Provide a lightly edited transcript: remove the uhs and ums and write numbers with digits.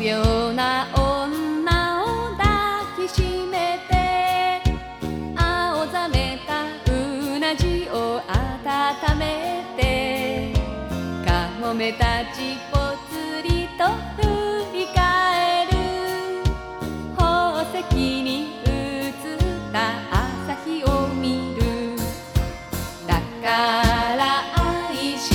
病な女を抱きしめて、青ざめたうなじを温めて、カモメたちぽ